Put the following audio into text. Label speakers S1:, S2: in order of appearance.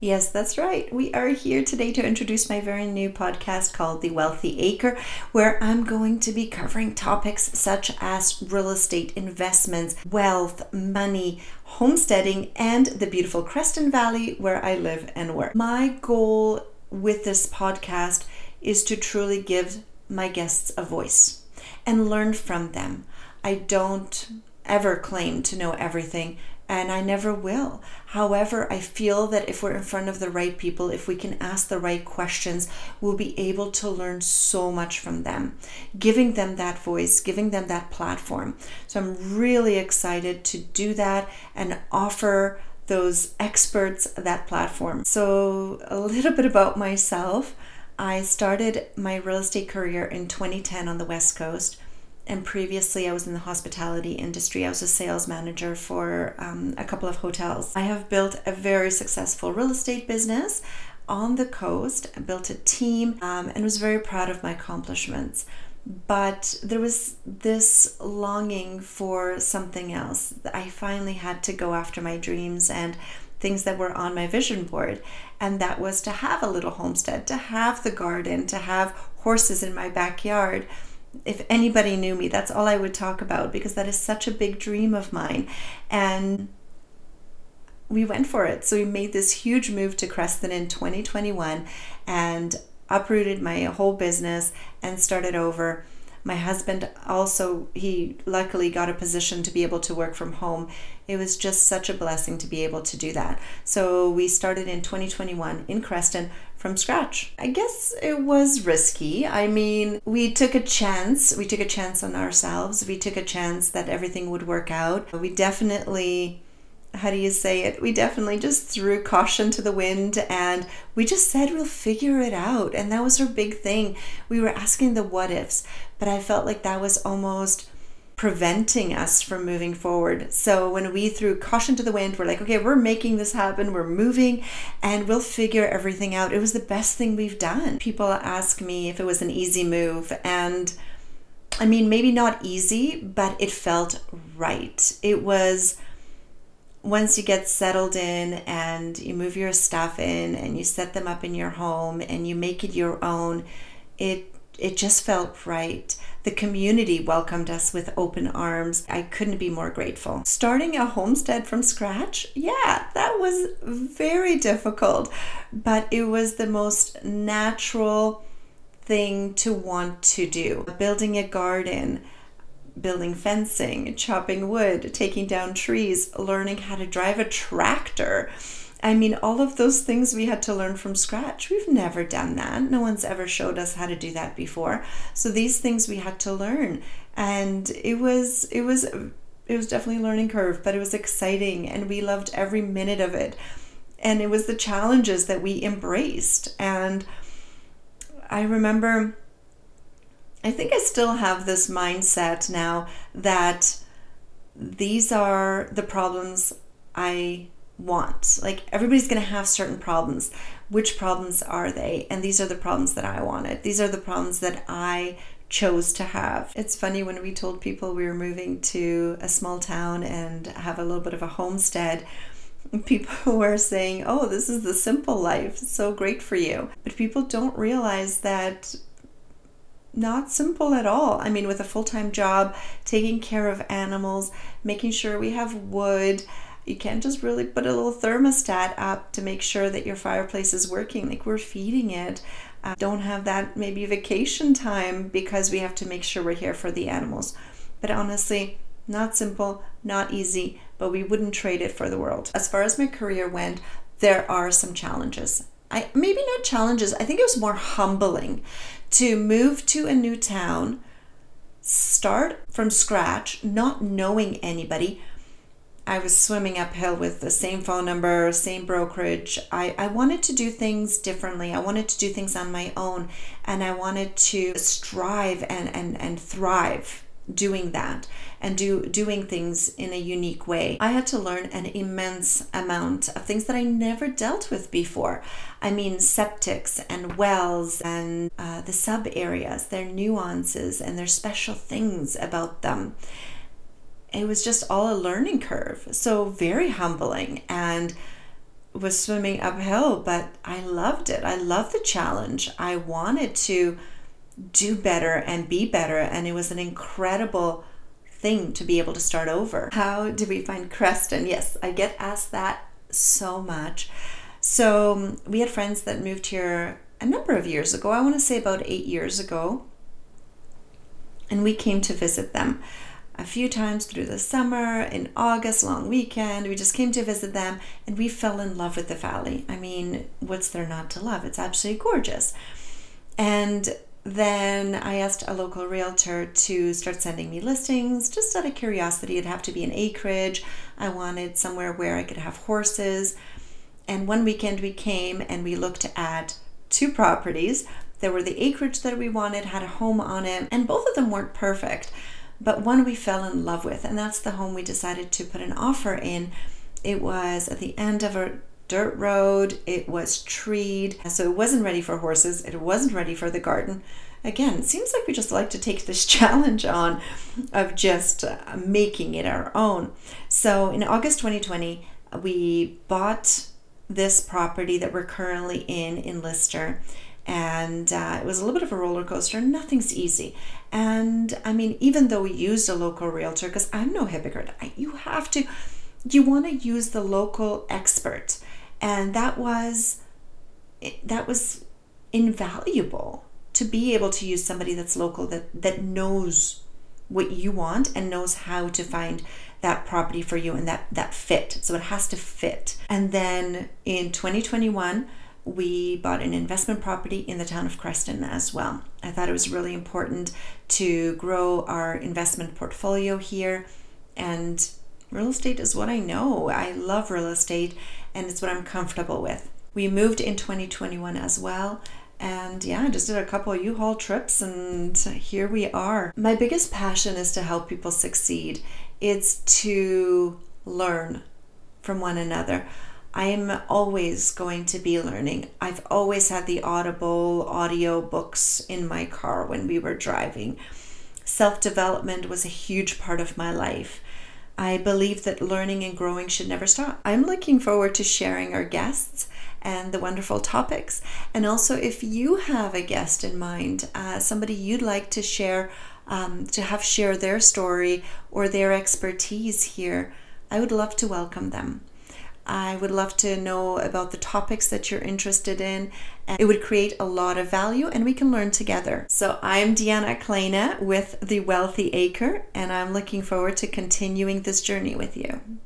S1: Yes, that's right. We are here today to introduce my very new podcast called The Wealthy Acre, where I'm going to be covering topics such as real estate investments, wealth, money, homesteading, and the beautiful Creston Valley where I live and work. My goal with this podcast is to truly give my guests a voice and learn from them. I don't ever claim to know everything, and I never will. However, I feel that if we're in front of the right people, if we can ask the right questions, we'll be able to learn so much from them, giving them that voice, giving them that platform. So I'm really excited to do that and offer those experts that platform. So a little bit about myself. I started my real estate career in 2010 on the West Coast. And previously, I was in the hospitality industry. I was a sales manager for a couple of hotels. I have built a very successful real estate business on the coast. I built a team and was very proud of my accomplishments. But there was this longing for something else. I finally had to go after my dreams and things that were on my vision board. And that was to have a little homestead, to have the garden, to have horses in my backyard. If anybody knew me, that's all I would talk about, because that is such a big dream of mine. And we went for it. So we made this huge move to Creston in 2021 and uprooted my whole business and started over. My husband also, he luckily got a position to be able to work from home. It was just such a blessing to be able to do that. So we started in 2021 in Creston from scratch. I guess it was risky. I mean, we took a chance. We took a chance on ourselves. We took a chance that everything would work out. We definitely, how do you say it? We definitely just threw caution to the wind and we just said we'll figure it out. And that was our big thing. We were asking the what ifs, but I felt like that was almost preventing us from moving forward. So when we threw caution to the wind, we're like, okay, we're making this happen. We're moving and we'll figure everything out. It was the best thing we've done. People ask me if it was an easy move. And I mean, maybe not easy, but it felt right. It was, once you get settled in and you move your stuff in and you set them up in your home and you make it your own, it just felt right. The community welcomed us with open arms. I couldn't be more grateful. Starting a homestead from scratch, yeah, that was very difficult, but it was the most natural thing to want to do. Building a garden, building fencing, chopping wood, taking down trees, learning how to drive a tractor. I mean, all of those things we had to learn from scratch. We've never done that. No one's ever showed us how to do that before. So these things we had to learn. And it was definitely a learning curve, but it was exciting and we loved every minute of it. And it was the challenges that we embraced. And I remember, I think I still have this mindset now that these are the problems I want. Like, everybody's going to have certain problems. Which problems are they? And these are the problems that I wanted. These are the problems that I chose to have. It's funny, when we told people we were moving to a small town and have a little bit of a homestead, people were saying, oh, this is the simple life. It's so great for you. But people don't realize that not simple at all. I mean, with a full-time job, taking care of animals, making sure we have wood. You can't just really put a little thermostat up to make sure that your fireplace is working. Like, we're feeding it. Don't have that maybe vacation time because we have to make sure we're here for the animals. But honestly, not simple, not easy, but we wouldn't trade it for the world. As far as my career went, there are some challenges. Maybe not challenges. I think it was more humbling to move to a new town, start from scratch, not knowing anybody. I was swimming uphill with the same phone number, same brokerage. I wanted to do things differently. I wanted to do things on my own, and I wanted to strive and thrive doing that and doing things in a unique way. I had to learn an immense amount of things that I never dealt with before. I mean, septics and wells and the sub areas, their nuances and their special things about them. It was just all a learning curve. So very humbling. And was swimming uphill, but I loved it. I loved the challenge. I wanted to do better and be better, and it was an incredible thing to be able to start over. How did we find Creston? Yes, I get asked that so much. So we had friends that moved here a number of years ago. I want to say about 8 years ago, and we came to visit them a few times through the summer, in August, long weekend. We just came to visit them, and we fell in love with the valley. I mean, what's there not to love? It's absolutely gorgeous. And then I asked a local realtor to start sending me listings just out of curiosity. It'd have to be an acreage. I wanted somewhere where I could have horses. And one weekend we came and we looked at 2 properties. There were the acreage that we wanted, had a home on it, and both of them weren't perfect. But one we fell in love with, and that's the home we decided to put an offer in. It was at the end of a dirt road. It was treed, so it wasn't ready for horses. It wasn't ready for the garden. Again, it seems like we just like to take this challenge on of just making it our own. So in August 2020, we bought this property that we're currently in Lister. And it was a little bit of a roller coaster. Nothing's easy. And I mean, even though we used a local realtor, because I'm no hypocrite, you want to use the local expert. And that was invaluable, to be able to use somebody that's local, that knows what you want and knows how to find that property for you, and that fit. So it has to fit. And then in 2021, we bought an investment property in the town of Creston as well. I thought it was really important to grow our investment portfolio here, and real estate is what I know. I love real estate, and it's what I'm comfortable with. We moved in 2021 as well, and yeah, just did a couple of U-Haul trips, and here we are. My biggest passion is to help people succeed. It's to learn from one another. I'm always going to be learning. I've always had the Audible audio books in my car when we were driving. Self-development was a huge part of my life. I believe that learning and growing should never stop. I'm looking forward to sharing our guests and the wonderful topics. And also, if you have a guest in mind, somebody you'd like to share, share their story or their expertise here, I would love to welcome them. I would love to know about the topics that you're interested in, and it would create a lot of value, and we can learn together. So I'm Deanna Kleine with The Wealthy Acre, and I'm looking forward to continuing this journey with you.